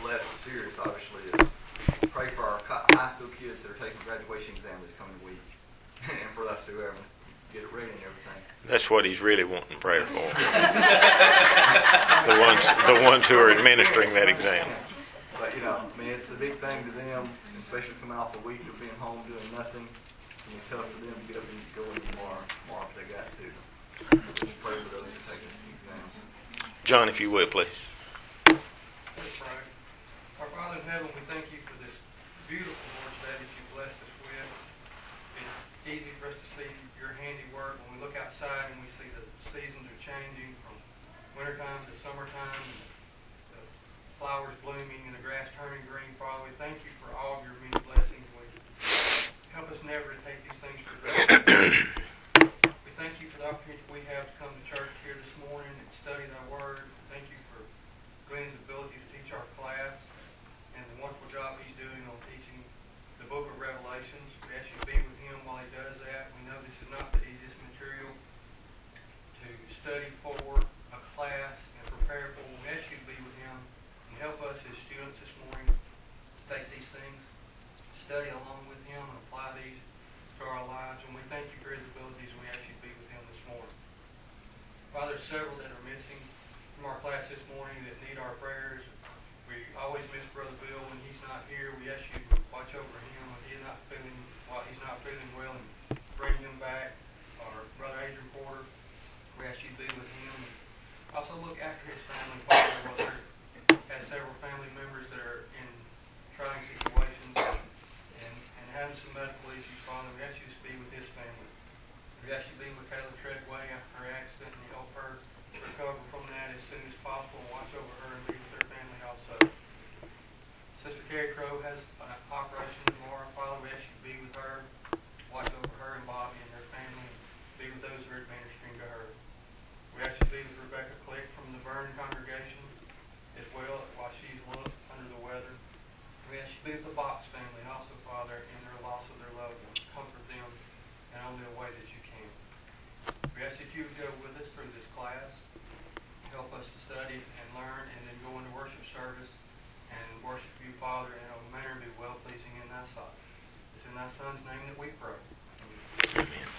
less serious, obviously, is pray for our high school kids that are taking graduation exam this coming week, and for us to get it ready and everything. That's what he's really wanting prayer for. the ones who are administering that exam. But it's a big thing to them, especially coming off a week of being home doing nothing. And it's tough for them to get up and go in tomorrow if they got to. Just pray for those who take the exam. John, if you will, please. Let's pray. Our Father in heaven, we thank you for this beautiful Lord today that you blessed us with. It's easy for us to see your handiwork when we look outside and we see the seasons are changing from wintertime to summertime, the flowers blooming and the grass turning green. Father, we thank you for all of your many blessings. Help us never to take these things for granted. We thank you for the opportunity we have to come to church here this morning and study thy word. Thank you for Glenn's ability to teach our class and the wonderful job he's doing on teaching the book of Revelations. We ask you to be with him while he does that. We know this is not the easiest material to study for a class and prepare for. We ask you to be with him and help us as students this morning to take these things, study along with him, and apply these to our lives. And we thank you for his abilities, and we ask you to be with him this morning. Father, there's several that are missing from our class this morning that need our prayers. We always miss Brother Bill when he's not here. We ask you to watch over him when he's not feeling well, and bring him back. Our Brother Adrian Porter, we ask you to be with him. Also look after his family. Father has several family members that are in trying situations and having some medical issues. Father, we ask you to be with his family. We ask you to be with Kayla Treadway after her accident and help her recover from that as soon as possible. Watch over her and be with her family also. Sister Carrie Crow has an operation tomorrow. Father, we ask you to be with her. Watch over her and Bobby and their family. Be with those who are administering to her. We ask you to be with Rebecca Click from the Vernon congregation as well while she's under the weather. We ask you to be with the Box family also, Father, in their loss of their loved ones. Comfort them in only a way that you can. We ask that you would go with us through this class, help us to study and learn, and then go into worship service and worship you, Father, in a manner to be well-pleasing in thy sight. It's in thy Son's name that we pray. Amen.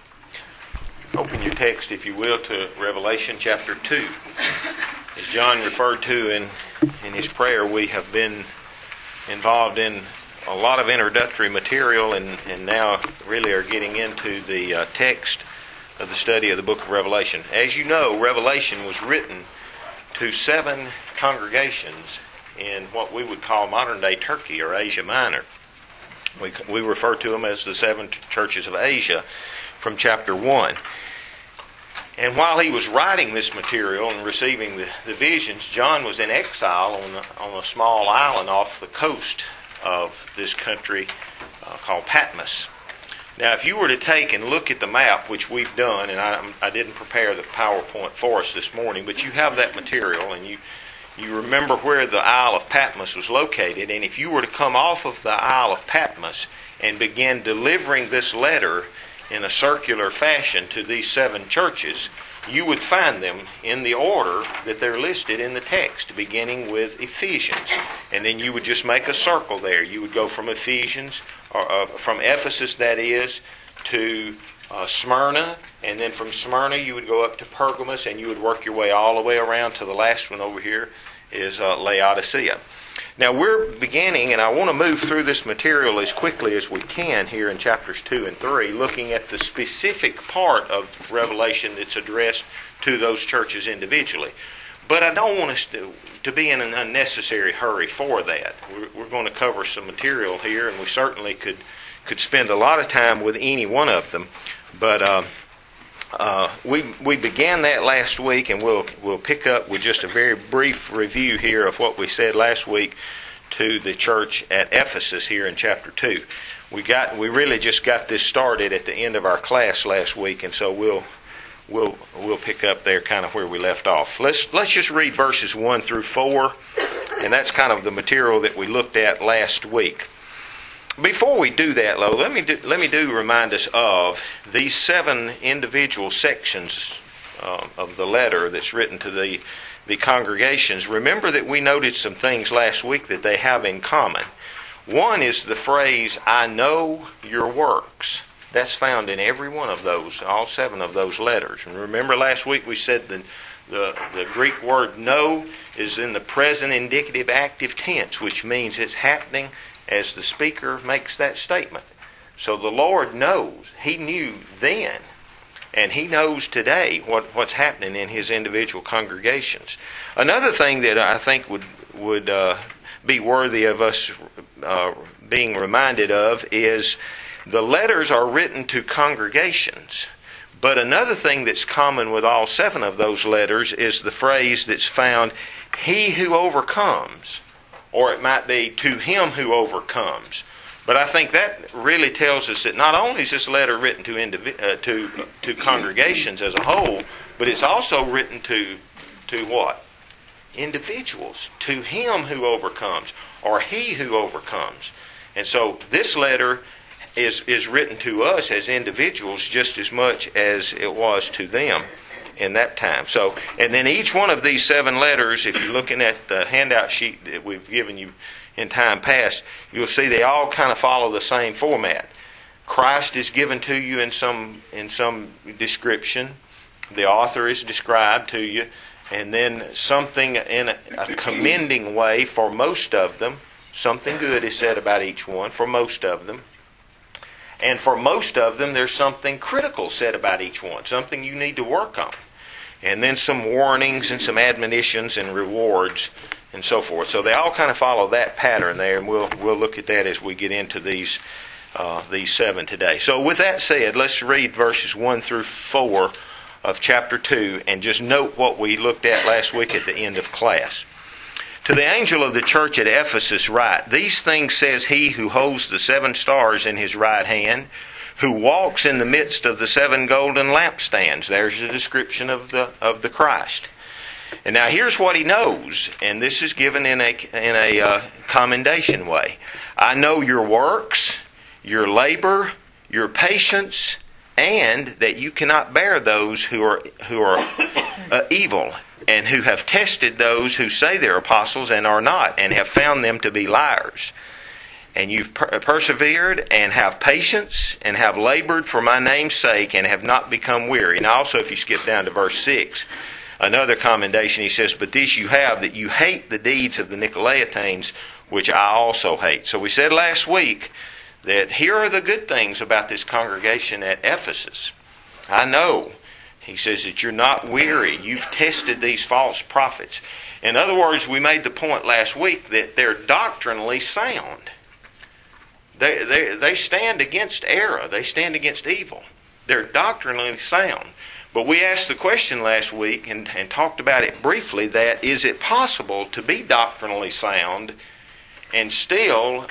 Open your text, if you will, to Revelation chapter 2. As John referred to in his prayer, we have been involved in a lot of introductory material and now really are getting into the text of the study of the book of Revelation. As you know, Revelation was written to 7 congregations in what we would call modern-day Turkey or Asia Minor. We refer to them as the 7 churches of Asia from chapter 1. And while he was writing this material and receiving the visions, John was in exile on a small island off the coast of this country called Patmos. Now, if you were to take and look at the map, which we've done, and I didn't prepare the PowerPoint for us this morning, but you have that material, and you remember where the Isle of Patmos was located, and if you were to come off of the Isle of Patmos and begin delivering this letter in a circular fashion to these 7 churches, you would find them in the order that they're listed in the text, beginning with Ephesians. And then you would just make a circle there. You would go from Ephesians, or from Ephesus, that is, to Smyrna, and then from Smyrna you would go up to Pergamos, and you would work your way all the way around to the last one over here is Laodicea. Now we're beginning, and I want to move through this material as quickly as we can here in chapters 2 and 3, looking at the specific part of Revelation that's addressed to those churches individually. But I don't want us to be in an unnecessary hurry for that. We're going to cover some material here, and we certainly could spend a lot of time with any one of them. But we began that last week, and we'll pick up with just a very brief review here of what we said last week to the church at Ephesus here in chapter 2. We really just got this started at the end of our class last week, and so we'll pick up there kind of where we left off. Let's just read verses 1 through 4, and that's kind of the material that we looked at last week. Before we do that, though, let me remind us of these 7 individual sections of the letter that's written to the congregations, remember that we noted some things last week that they have in common. One is the phrase, I know your works. That's found in every one of those, all 7 of those letters. And remember last week we said the Greek word know is in the present indicative active tense, which means it's happening as the speaker makes that statement. So the Lord knows. He knew then, and He knows today what's happening in His individual congregations. Another thing that I think would be worthy of us being reminded of is the letters are written to congregations. But another thing that's common with all 7 of those letters is the phrase that's found, he who overcomes, or it might be to him who overcomes. But I think that really tells us that not only is this letter written to congregations as a whole, but it's also written to what? Individuals. To him who overcomes, or he who overcomes. And so this letter is written to us as individuals just as much as it was to them in that time. So, and then each one of these 7 letters, if you're looking at the handout sheet that we've given you in time past, you'll see they all kind of follow the same format. Christ is given to you in some description. The author is described to you, and then something in a commending way for most of them. Something good is said about each one for most of them. And for most of them, there's something critical said about each one, something you need to work on. And then some warnings and some admonitions and rewards and so forth. So they all kind of follow that pattern there, and we'll look at that as we get into these 7 today. So with that said, let's read verses 1 through 4 of chapter 2 and just note what we looked at last week at the end of class. To the angel of the church at Ephesus write, these things says he who holds the 7 stars in his right hand, who walks in the midst of the 7 golden lampstands. There's a description of the Christ. And now here's what he knows, and this is given in a commendation way. I know your works, your labor, your patience, and that you cannot bear those who are evil, and who have tested those who say they're apostles and are not, and have found them to be liars. And you've persevered, and have patience, and have labored for my name's sake, and have not become weary. And also, if you skip down to verse 6, another commendation, he says, but this you have, that you hate the deeds of the Nicolaitanes, which I also hate. So we said last week that here are the good things about this congregation at Ephesus. I know, he says, that you're not weary. You've tested these false prophets. In other words, we made the point last week that they're doctrinally sound. They stand against error. They stand against evil. They're doctrinally sound. But we asked the question last week and talked about it briefly, that is it possible to be doctrinally sound and still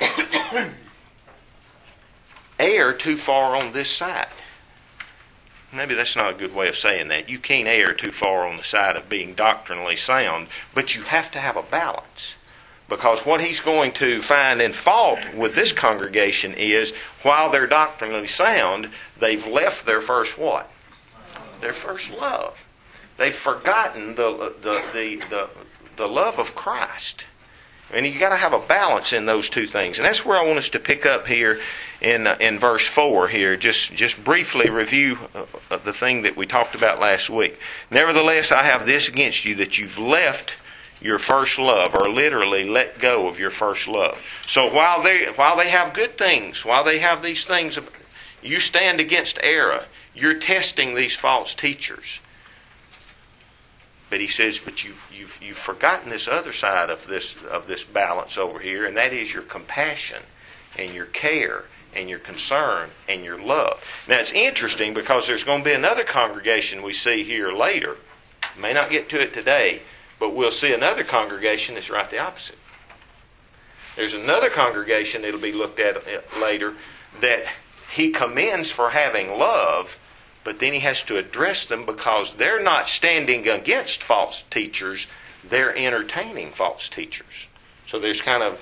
err too far on this side? Maybe that's not a good way of saying that. You can't err too far on the side of being doctrinally sound, but you have to have a balance. Because what he's going to find in fault with this congregation is, while they're doctrinally sound, they've left their first what? Their first love. They've forgotten the love of Christ. And you've got to have a balance in those two things. And that's where I want us to pick up here in verse 4 here. Just briefly review the thing that we talked about last week. Nevertheless, I have this against you, that you've left your first love, or literally let go of your first love. So while they have good things, while they have these things, you stand against error. You're testing these false teachers. But he says, but you've forgotten this other side of this balance over here, and that is your compassion and your care and your concern and your love. Now it's interesting because there's going to be another congregation we see here later. May not get to it today, but we'll see another congregation that's right the opposite. There's another congregation that'll be looked at later that he commends for having love, but then he has to address them because they're not standing against false teachers, they're entertaining false teachers. So there's kind of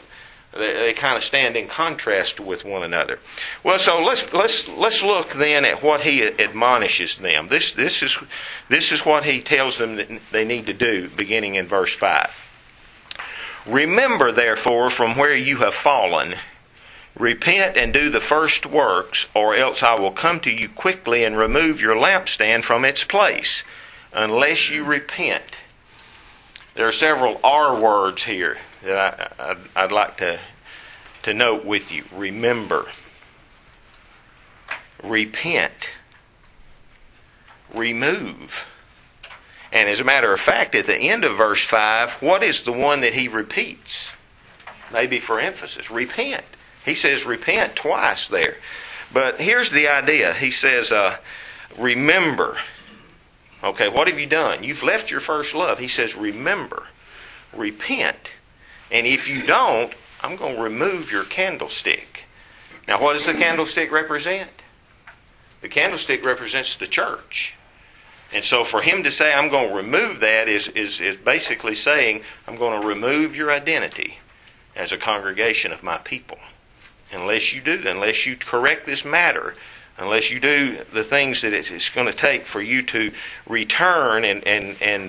They kind of stand in contrast with one another. Well, so let's look then at what he admonishes them. This is what he tells them that they need to do, beginning in verse 5. Remember, therefore, from where you have fallen, repent and do the first works, or else I will come to you quickly and remove your lampstand from its place, unless you repent. There are several R words here that I'd like to note with you. Remember, repent, remove. And as a matter of fact, at the end of verse 5, what is the one that he repeats? Maybe for emphasis. Repent. He says repent twice there. But here's the idea. He says, remember. Okay, what have you done? You've left your first love. He says, remember, repent. And if you don't, I'm going to remove your candlestick. Now, what does the candlestick represent? The candlestick represents the church. And so for him to say, I'm going to remove that is basically saying, I'm going to remove your identity as a congregation of my people. Unless you do, unless you correct this matter, unless you do the things that it's going to take for you to return and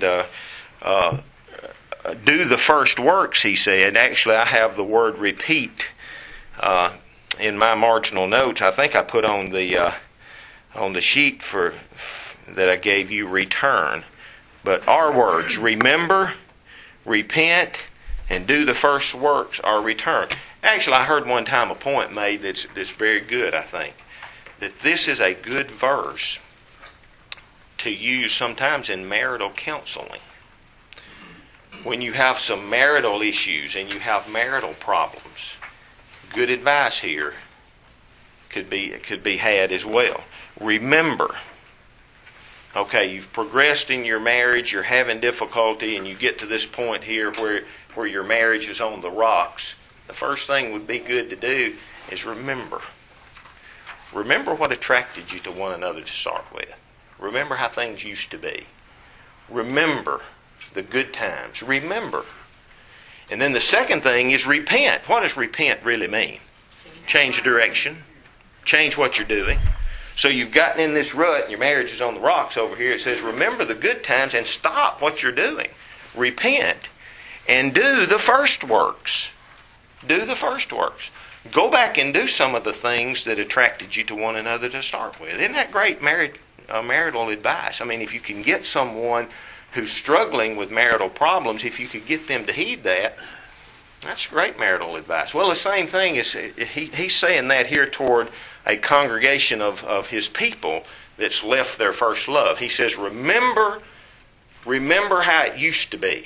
do the first works, he said. Actually, I have the word repeat in my marginal notes. I think I put on the sheet that I gave you return. But our words, remember, repent, and do the first works are return. Actually, I heard one time a point made that's very good, I think. That this is a good verse to use sometimes in marital counseling. When you have some marital issues and you have marital problems, good advice here could be had as well. Remember, okay, you've progressed in your marriage, you're having difficulty, and you get to this point here where your marriage is on the rocks. The first thing would be good to do is remember. Remember what attracted you to one another to start with. Remember how things used to be. Remember the good times. Remember. And then the second thing is repent. What does repent really mean? Change direction. Change what you're doing. So you've gotten in this rut and your marriage is on the rocks over here. It says remember the good times and stop what you're doing. Repent and do the first works. Do the first works. Go back and do some of the things that attracted you to one another to start with. Isn't that great marital advice? I mean, if you can get someone who's struggling with marital problems, if you could get them to heed that, that's great marital advice. Well, the same thing is, he's saying that here toward a congregation of his people that's left their first love. He says, remember how it used to be.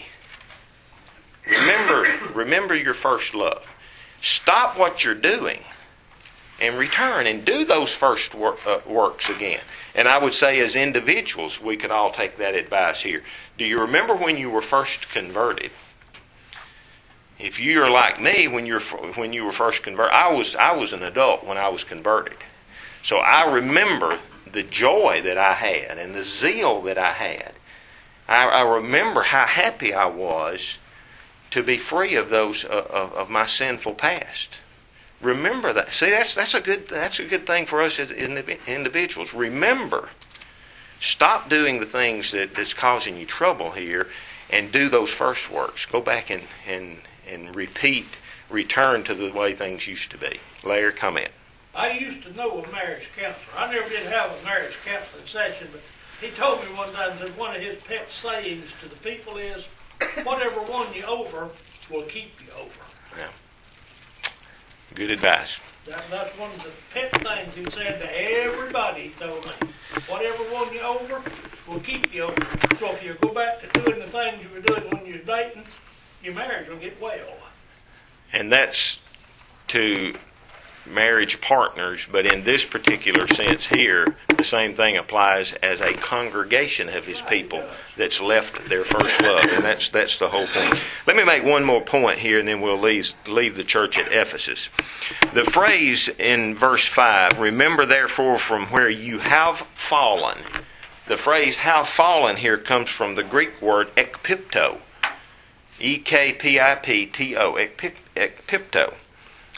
Remember your first love. Stop what you're doing and return and do those first works again. And I would say as individuals, we could all take that advice here. Do you remember when you were first converted? If you're like me, when you were first converted, I was an adult when I was converted. So I remember the joy that I had and the zeal that I had. I remember how happy I was to be free of those of my sinful past. Remember that. See, that's a good thing for us as individuals. Remember. Stop doing the things that's causing you trouble here, and do those first works. Go back and return to the way things used to be. Larry, comment. I used to know a marriage counselor. I never did have a marriage counseling session, but he told me one time that one of his pet sayings to the people is, whatever won you over will keep you over. Yeah. Good advice. That's one of the pet things he said to everybody, he told me. Whatever won you over will keep you over. So if you go back to doing the things you were doing when you were dating, your marriage will get well. And that's to marriage partners, but in this particular sense here, the same thing applies as a congregation of his people that's left their first love. And that's the whole thing. Let me make one more point here, and then we'll leave the church at Ephesus. The phrase in verse 5, remember therefore from where you have fallen. The phrase have fallen here comes from the Greek word ekpipto. E-K-P-I-P-T-O, ekpipto.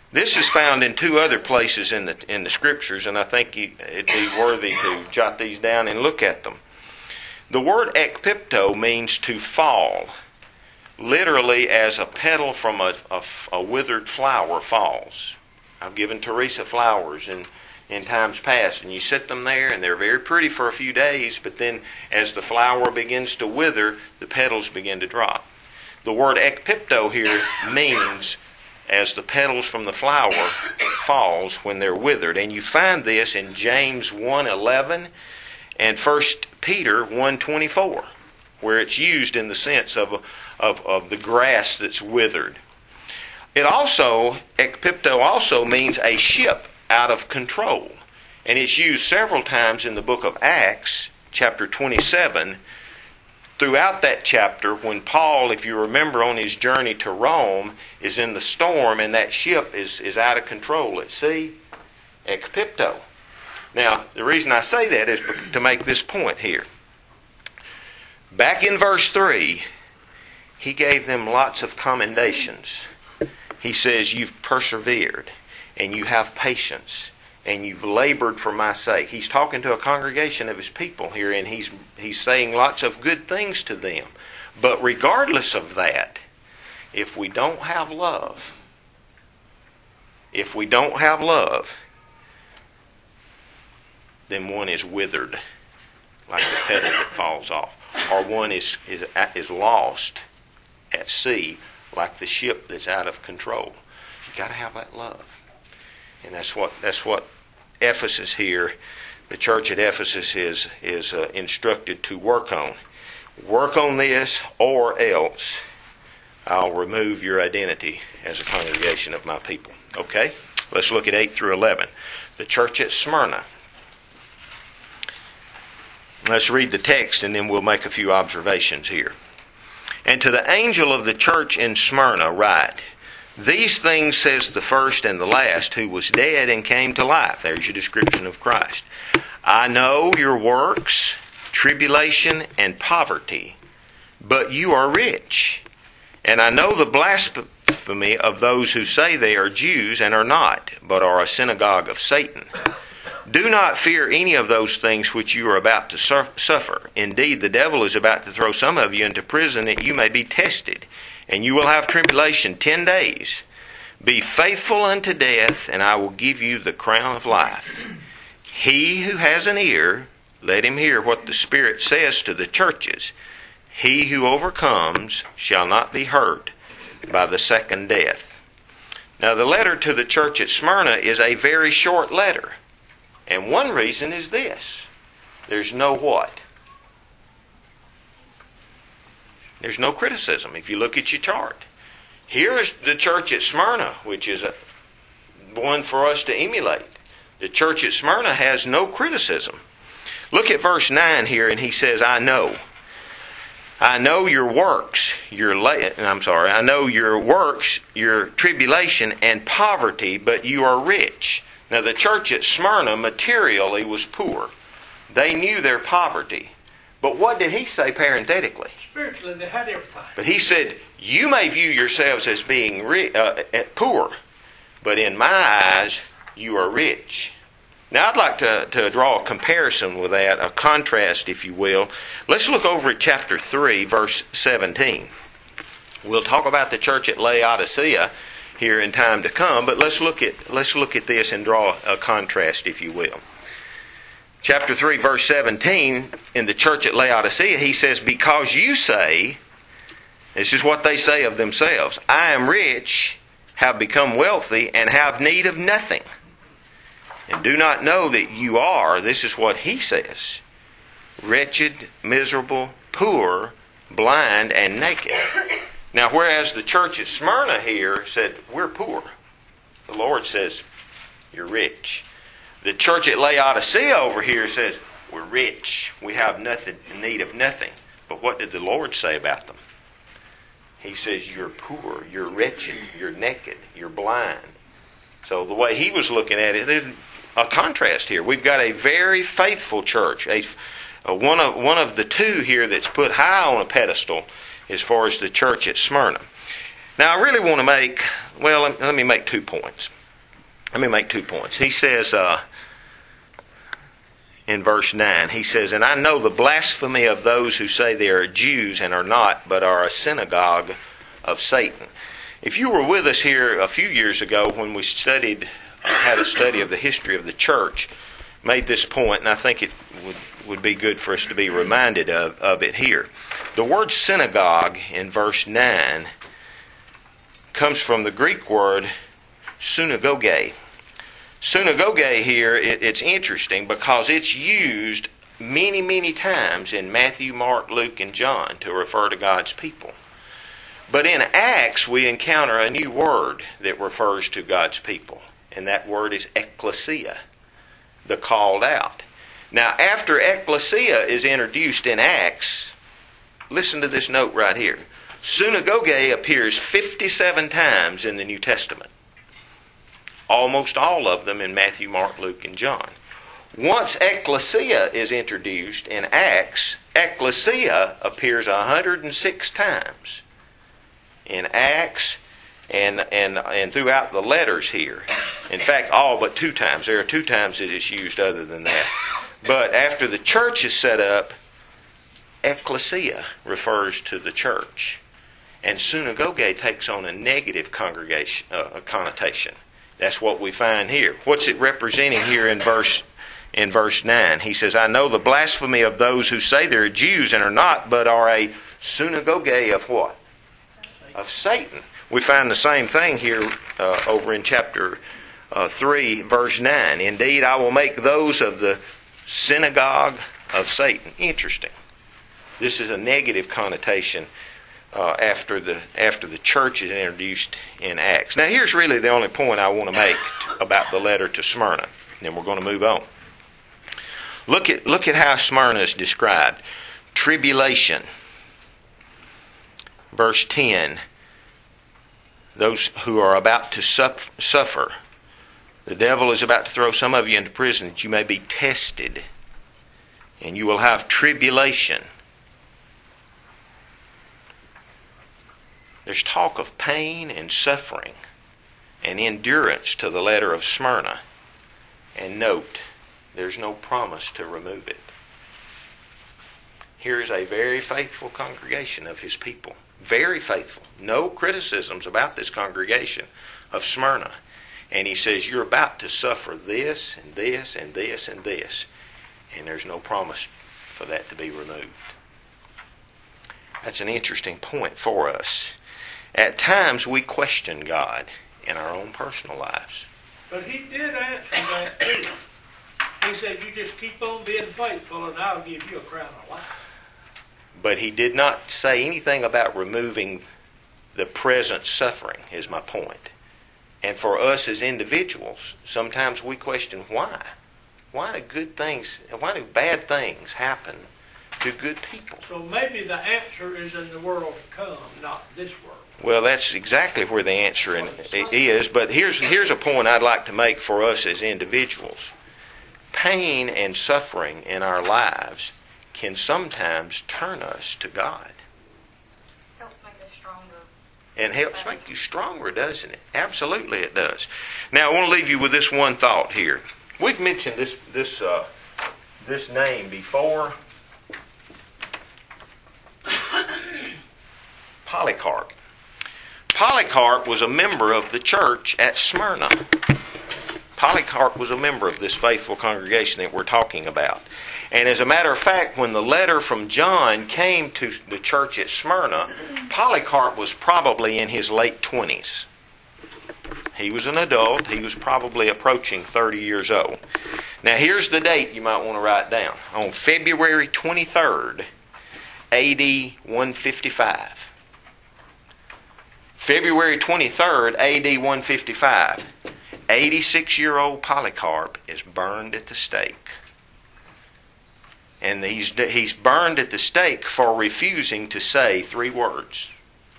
This is found in two other places in the Scriptures, and I think it'd be worthy to jot these down and look at them. The word ekpipto means to fall, literally as a petal from a withered flower falls. I've given Teresa flowers in times past, and you sit them there, and they're very pretty for a few days, but then as the flower begins to wither, the petals begin to drop. The word ekpipto here means as the petals from the flower falls when they're withered. And you find this in James 1:11 and 1 Peter 1:24, where it's used in the sense of the grass that's withered. It also, ekpipto also means a ship out of control. And it's used several times in the book of Acts, chapter 27. Throughout that chapter, when Paul, if you remember, on his journey to Rome, is in the storm and that ship is out of control at sea, ekpipto. Now, the reason I say that is to make this point here. Back in verse 3, he gave them lots of commendations. He says, you've persevered, and you have patience, and you've labored for my sake. He's talking to a congregation of his people here, and he's saying lots of good things to them. But regardless of that, if we don't have love, then one is withered, like the petal that falls off, or one is lost at sea, like the ship that's out of control. You've got to have that love. And that's what Ephesus here, the church at Ephesus is instructed to work on. Work on this, or else I'll remove your identity as a congregation of my people. Okay? Let's look at 8 through 11. The church at Smyrna. Let's read the text and then we'll make a few observations here. And to the angel of the church in Smyrna write, these things says the first and the last, who was dead and came to life. There's your description of Christ. I know your works, tribulation, and poverty, but you are rich. And I know the blasphemy of those who say they are Jews and are not, but are a synagogue of Satan. Do not fear any of those things which you are about to suffer. Indeed, the devil is about to throw some of you into prison that you may be tested. And you will have tribulation 10 days. Be faithful unto death, and I will give you the crown of life. He who has an ear, let him hear what the Spirit says to the churches. He who overcomes shall not be hurt by the second death. Now, the letter to the church at Smyrna is a very short letter. And one reason is this. There's no what? There's no criticism if you look at your chart. Here is the church at Smyrna, which is one for us to emulate. The church at Smyrna has no criticism. Look at verse 9 here, and he says, I know your works, I know your works, your tribulation and poverty, but you are rich. Now the church at Smyrna materially was poor. They knew their poverty. But what did he say parenthetically? Spiritually, they had everything. But he said, you may view yourselves as being poor, but in my eyes, you are rich. Now, I'd like to draw a comparison with that, a contrast, if you will. Let's look over at chapter 3, verse 17. We'll talk about the church at Laodicea here in time to come, but let's look at this and draw a contrast, if you will. Chapter 3, verse 17, in the church at Laodicea, he says, because you say, this is what they say of themselves, I am rich, have become wealthy, and have need of nothing. And do not know that you are, this is what he says, wretched, miserable, poor, blind, and naked. Now, whereas the church at Smyrna here said, we're poor, the Lord says, you're rich. The church at Laodicea over here says, we're rich. We have nothing, need of nothing. But what did the Lord say about them? He says, you're poor, you're wretched, you're naked, you're blind. So the way he was looking at it, there's a contrast here. We've got a very faithful church. One of the two here that's put high on a pedestal as far as the church at Smyrna. Now I really want to let me make 2 points. let me make 2 points. He says in verse 9, he says, "And I know the blasphemy of those who say they are Jews and are not, but are a synagogue of Satan." If you were with us here a few years ago when we had a study of the history of the church, made this point, and I think it would be good for us to be reminded of it here. The word synagogue in verse 9 comes from the Greek word synagoge. Synagoge here, it's interesting because it's used many, many times in Matthew, Mark, Luke, and John to refer to God's people. But in Acts, we encounter a new word that refers to God's people, and that word is ecclesia, the called out. Now, after ecclesia is introduced in Acts, listen to this note right here. Synagoge appears 57 times in the New Testament. Almost all of them in Matthew, Mark, Luke, and John. Once ecclesia is introduced in Acts, ecclesia appears 106 times in Acts and throughout the letters here. In fact, all but 2 times. There are 2 times that it's used other than that. But after the church is set up, ecclesia refers to the church. And synagoge takes on a negative connotation. That's what we find here. What's it representing here in verse 9? He says, "I know the blasphemy of those who say they're Jews and are not, but are a synagogue of what? Of Satan." We find the same thing here over in chapter 3, verse 9. "Indeed, I will make those of the synagogue of Satan." Interesting. This is a negative connotation after the church is introduced in Acts. Now, here's really the only point I want to make about the letter to Smyrna. And then we're going to move on. Look at how Smyrna is described. Tribulation. Verse 10. Those who are about to suffer. The devil is about to throw some of you into prison that you may be tested. And you will have tribulation. There's talk of pain and suffering and endurance to the letter of Smyrna. And note, there's no promise to remove it. Here's a very faithful congregation of his people. Very faithful. No criticisms about this congregation of Smyrna. And he says, you're about to suffer this and this and this and this. And there's no promise for that to be removed. That's an interesting point for us. At times we question God in our own personal lives. But he did answer that too. He said, you just keep on being faithful and I'll give you a crown of life. But he did not say anything about removing the present suffering, is my point. And for us as individuals, sometimes we question why. Why do bad things happen to good people? So maybe the answer is in the world to come, not this world. Well, that's exactly where the answer is. But here's a point I'd like to make for us as individuals. Pain and suffering in our lives can sometimes turn us to God. Helps make us stronger. And helps make you stronger, doesn't it? Absolutely it does. Now, I want to leave you with this one thought here. We've mentioned this name before. Polycarp. Polycarp was a member of the church at Smyrna. Polycarp was a member of this faithful congregation that we're talking about. And as a matter of fact, when the letter from John came to the church at Smyrna, Polycarp was probably in his late 20s. He was an adult. He was probably approaching 30 years old. Now here's the date you might want to write down. On February 23rd, AD 155. February 23rd, AD 155. 86-year-old Polycarp is burned at the stake. And he's burned at the stake for refusing to say 3 words.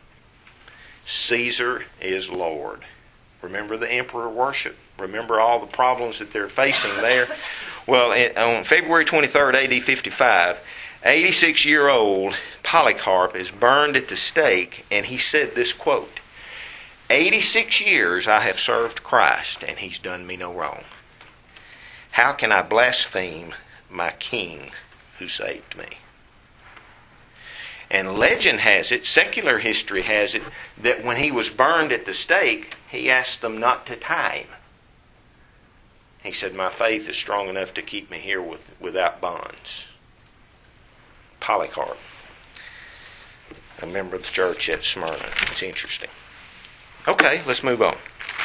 Caesar is Lord. Remember the emperor worship? Remember all the problems that they're facing there? Well, on February 23rd, AD 55, 86-year-old Polycarp is burned at the stake, and he said this quote, 86 years I have served Christ, and He's done me no wrong. How can I blaspheme my King who saved me? And legend has it, secular history has it, that when he was burned at the stake, he asked them not to tie him. He said, my faith is strong enough to keep me here without bonds. Polycarp, a member of the church at Smyrna. It's interesting. Okay, let's move on.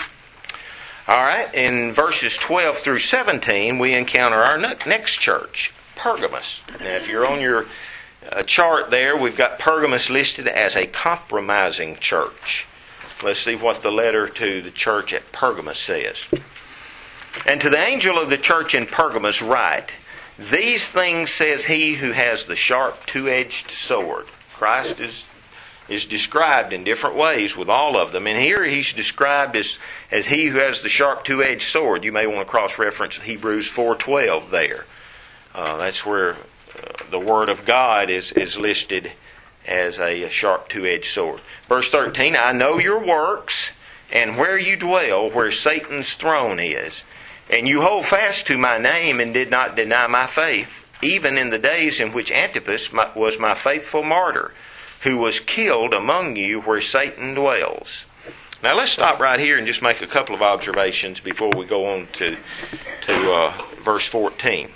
All right, in verses 12 through 17, we encounter our next church, Pergamos. Now, if you're on your chart there, we've got Pergamos listed as a compromising church. Let's see what the letter to the church at Pergamos says. And to the angel of the church in Pergamos write, these things says he who has the sharp two-edged sword. Christ is described in different ways with all of them. And here he's described as he who has the sharp two-edged sword. You may want to cross-reference Hebrews 4:12 there. That's where the Word of God is listed as a sharp two-edged sword. Verse 13, I know your works and where you dwell, where Satan's throne is. And you hold fast to my name and did not deny my faith, even in the days in which Antipas was my faithful martyr, who was killed among you where Satan dwells. Now let's stop right here and just make a couple of observations before we go on to verse 14.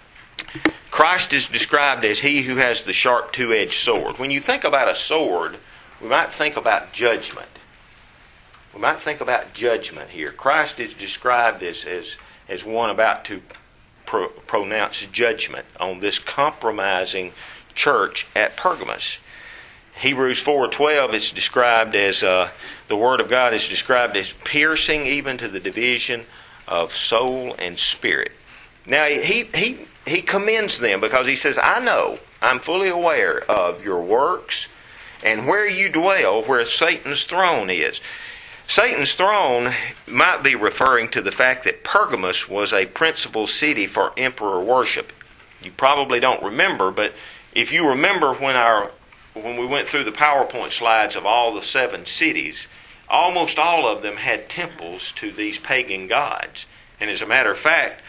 Christ is described as he who has the sharp two-edged sword. When you think about a sword, we might think about judgment. We might think about judgment here. Christ is described as one about to pronounce judgment on this compromising church at Pergamos. Hebrews 4:12 is described as, the Word of God is described as piercing even to the division of soul and spirit. Now, he commends them because he says, I know, I'm fully aware of your works and where you dwell, where Satan's throne is. Satan's throne might be referring to the fact that Pergamos was a principal city for emperor worship. You probably don't remember, but if you remember when we went through the PowerPoint slides of all the 7 cities, almost all of them had temples to these pagan gods. And as a matter of fact,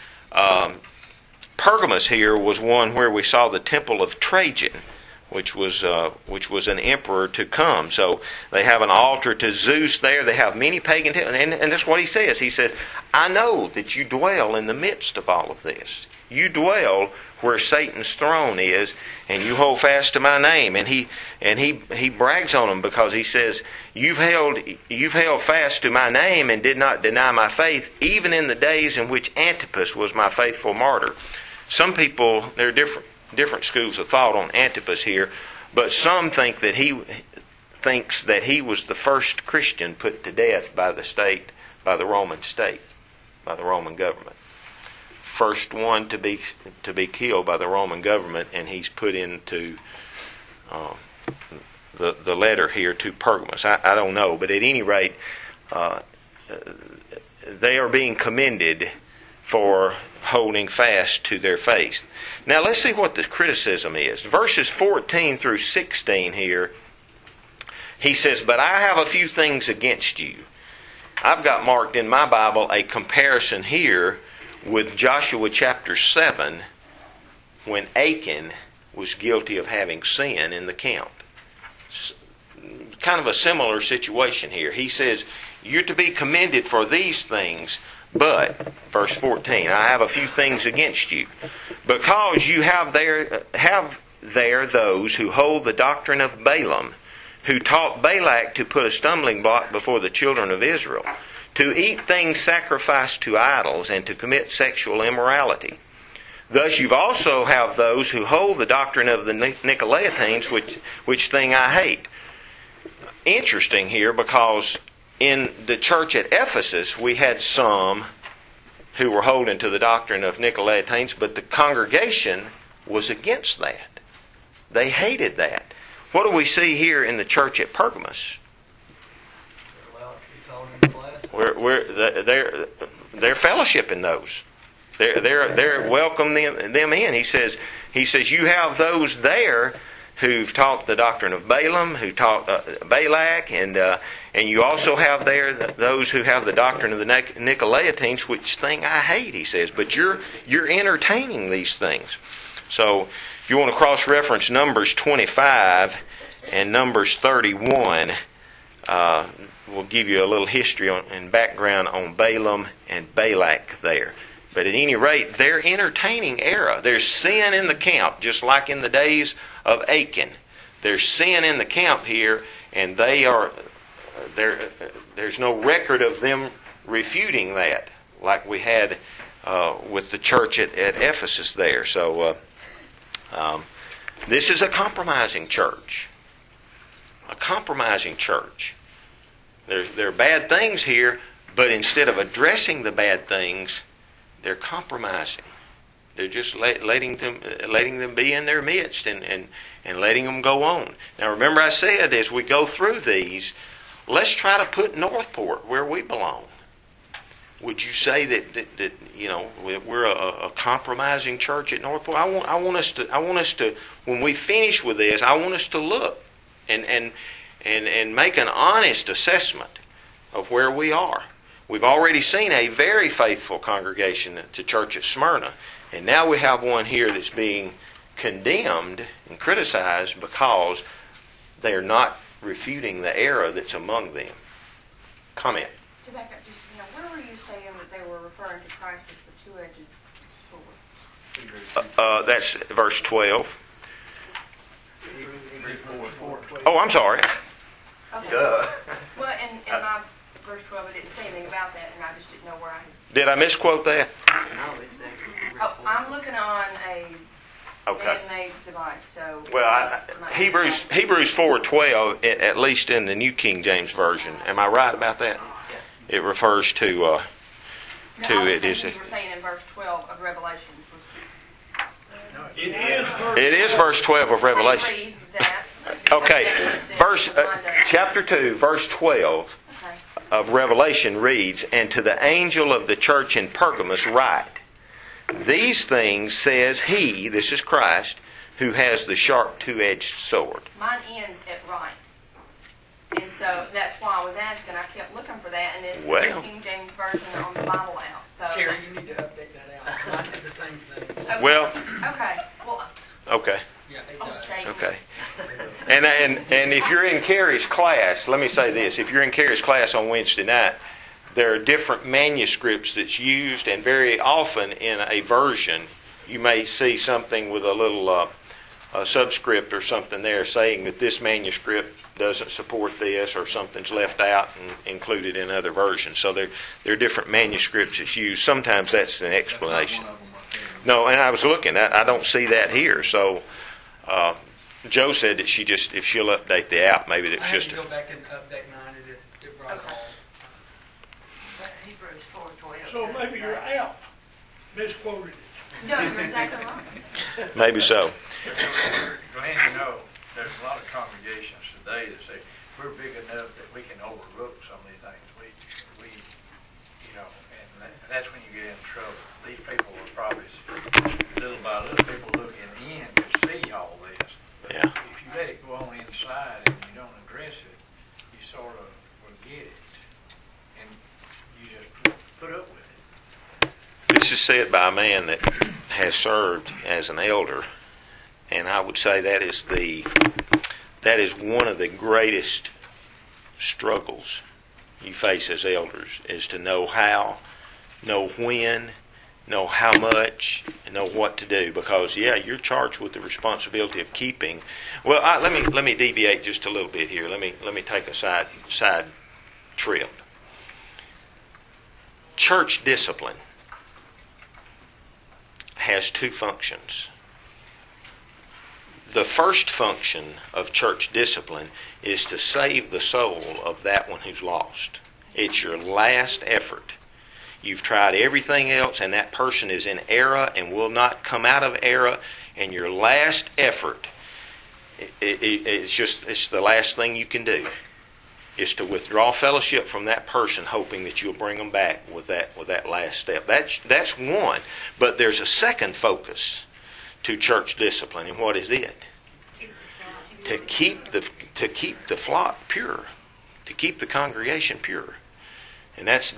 Pergamos here was one where we saw the temple of Trajan, which was an emperor to come. So they have an altar to Zeus there. They have many pagan temples. And that's what he says. He says, I know that you dwell in the midst of all of this. You dwell where Satan's throne is, and you hold fast to my name. And he brags on them because he says, you've held fast to my name and did not deny my faith, even in the days in which Antipas was my faithful martyr. Some people, there are different schools of thought on Antipas here, but some think that he thinks that he was the first Christian put to death by the Roman state, by the Roman government. First one to be killed by the Roman government, and he's put into the letter here to Pergamos. I don't know, but at any rate, they are being commended for holding fast to their faith. Now let's see what the criticism is. Verses 14 through 16 here, he says, but I have a few things against you. I've got marked in my Bible a comparison here with Joshua chapter 7 when Achan was guilty of having sin in the camp. Kind of a similar situation here. He says, you're to be commended for these things, but, verse 14, I have a few things against you, because you have there those who hold the doctrine of Balaam, who taught Balak to put a stumbling block before the children of Israel, to eat things sacrificed to idols, and to commit sexual immorality. Thus you also have those who hold the doctrine of the Nicolaitans, which thing I hate. Interesting here, because in the church at Ephesus, we had some who were holding to the doctrine of Nicolaitans, but the congregation was against that. They hated that. What do we see here in the church at Pergamos? They're fellowshipping those. They're welcoming them in. He says you have those there who've taught the doctrine of Balaam, who taught Balak, and you also have there those who have the doctrine of the Nicolaitans, which thing I hate, he says. But you're entertaining these things. So if you want to cross-reference Numbers 25 and Numbers 31, we'll give you a little history and background on Balaam and Balak there. But at any rate, they're entertaining error. There's sin in the camp, just like in the days of Achan. There's sin in the camp here, and there's no record of them refuting that, like we had with the church at Ephesus there. So this is a compromising church. A compromising church. There are bad things here, but instead of addressing the bad things, they're compromising. They're just letting them be in their midst and letting them go on. Now remember I said as we go through these, let's try to put Northport where we belong. Would you say that we're a compromising church at Northport? I want us to when we finish with this, I want us to look and make an honest assessment of where we are. We've already seen a very faithful congregation to church at Smyrna, and now we have one here that's being condemned and criticized because they're not refuting the error that's among them. Comment. To back up just where were you saying that they were referring to Christ as the two-edged sword? That's verse 12. Oh, I'm sorry. Okay. Duh. Well, in my verse 12, it didn't say anything about that, and I just didn't know where I had. Did I misquote that? Oh, I'm looking on a Okay. man-made device, so. Well, Hebrews 4:12, at least in the New King James Version. Am I right about that? It refers to No, I was it thinking is. you were saying in verse 12 of Revelation. It is verse 12 of Revelation. Read that. Okay, Verse chapter 2, verse 12 Okay. of Revelation reads, "And to the angel of the church in Pergamos write, these things says he," this is Christ, "who has the sharp two-edged sword." Mine ends at right. And so that's why I was asking. I kept looking for that, and it's Well. the King James Version on the Bible app. So. Terry, you need to update that out. I did the same thing. Okay. Well, Okay. Well, okay. Yeah, it I'll does. say. Okay. And if you're in Carrie's class, let me say this. If you're in Carrie's class on Wednesday night, there are different manuscripts that's used, and very often in a version, you may see something with a little subscript or something there saying that this manuscript doesn't support this, or something's left out and included in other versions. So there are different manuscripts that's used. Sometimes that's an explanation. No, and I was looking. I don't see that here. So Joe said that if she'll update the app, maybe I it's had just to go back and update mine, and it brought it all. Hebrews 4:12. So maybe your app misquoted it. No, you're exactly right. maybe so. Glenn, there's a lot of congregations today that say we're big enough that we can overlook some of these things. We and that's when you get in trouble. These people are probably little by little people looking in to see all this. But Yeah. if you let it go on inside and you don't address it, you sort of forget it, and you just put up with it. This is said by a man that has served as an elder, and I would say that is one of the greatest struggles you face as elders, is to know how, know when, know how much, and know what to do. Because you're charged with the responsibility of keeping. Well, let me deviate just a little bit here. Let me take a side trip. Church discipline has two functions. The first function of church discipline is to save the soul of that one who's lost. It's your last effort. You've tried everything else, and that person is in error and will not come out of error, and your last effort, it's the last thing you can do, is to withdraw fellowship from that person, hoping that you'll bring them back with that last step. That's one. But there's a second focus to church discipline, and what is it? to keep the flock pure, to keep the congregation pure. And that's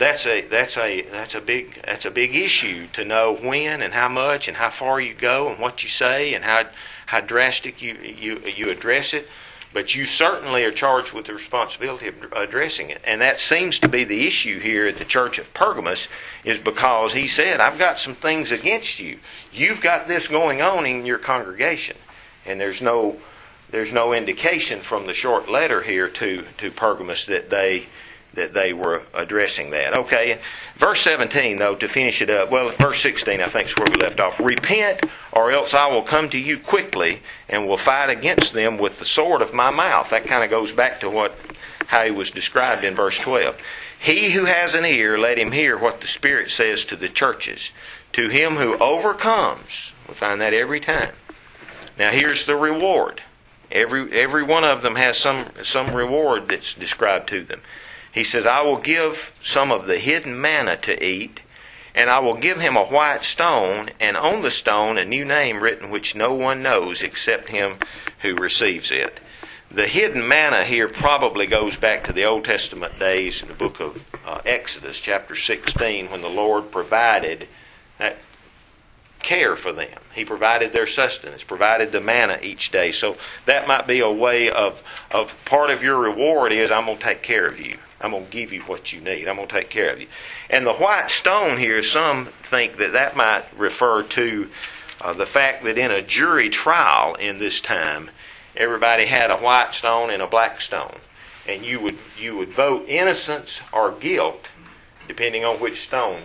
a big issue, to know when and how much and how far you go and what you say and how drastic you address it. But you certainly are charged with the responsibility of addressing it. And that seems to be the issue here at the church of Pergamos, is because he said, I've got some things against you. You've got this going on in your congregation. And there's no indication from the short letter here to Pergamos that they were addressing that. Okay, verse 17, though, to finish it up. Well, verse 16, I think, is where we left off. Repent, or else I will come to you quickly and will fight against them with the sword of my mouth. That kind of goes back to how he was described in verse 12. He who has an ear, let him hear what the Spirit says to the churches. To him who overcomes, we find that every time. Now here's the reward. Every one of them has some reward that's described to them. He says, I will give some of the hidden manna to eat, and I will give him a white stone, and on the stone a new name written which no one knows except him who receives it. The hidden manna here probably goes back to the Old Testament days in the book of Exodus, chapter 16, when the Lord provided that care for them. He provided their sustenance, provided the manna each day. So that might be a way of part of your reward is, I'm going to take care of you. I'm going to give you what you need. I'm going to take care of you. And the white stone here, some think that might refer to the fact that in a jury trial in this time, everybody had a white stone and a black stone. And you would vote innocence or guilt, depending on which stone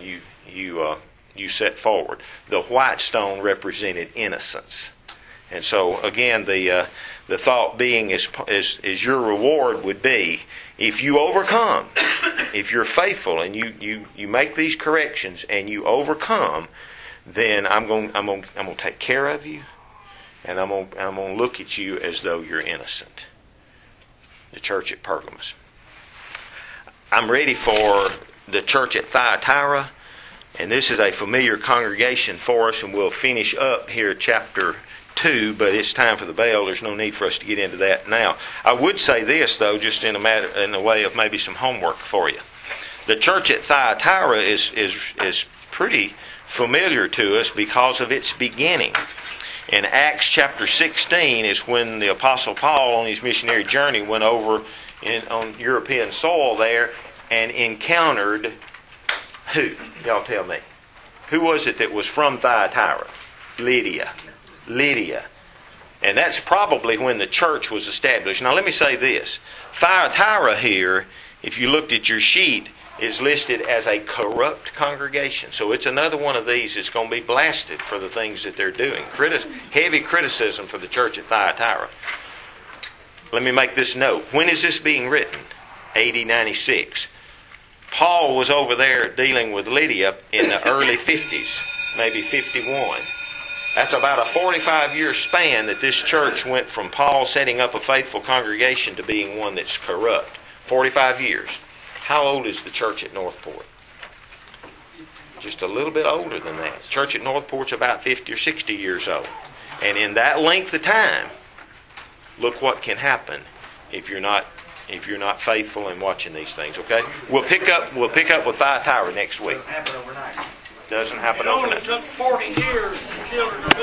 you set forward. The white stone represented innocence. And so, again, the thought being is your reward would be, if you overcome, if you're faithful and you make these corrections and you overcome, then I'm going to take care of you, and I'm going to look at you as though you're innocent. The church at Pergamos. I'm ready for the church at Thyatira, and this is a familiar congregation for us, and we'll finish up here chapter 2, but it's time for the bell. There's no need for us to get into that now. I would say this, though, just in a way of maybe some homework for you. The church at Thyatira is pretty familiar to us because of its beginning. In Acts chapter 16 is when the Apostle Paul on his missionary journey went over on European soil there and encountered who? Y'all tell me. Who was it that was from Thyatira? Lydia. And that's probably when the church was established. Now let me say this. Thyatira here, if you looked at your sheet, is listed as a corrupt congregation. So it's another one of these that's going to be blasted for the things that they're doing. Heavy criticism for the church at Thyatira. Let me make this note. When is this being written? AD 96. Paul was over there dealing with Lydia in the early 50s, maybe 51. That's about a 45-year span that this church went from Paul setting up a faithful congregation to being one that's corrupt. 45 years. How old is the church at Northport? Just a little bit older than that. The church at Northport's about 50 or 60 years old. And in that length of time, look what can happen if you're not faithful in watching these things, okay? We'll pick up with Thyatira next week. Doesn't happen overnight. Doesn't happen It only overnight. took 40 years for the children of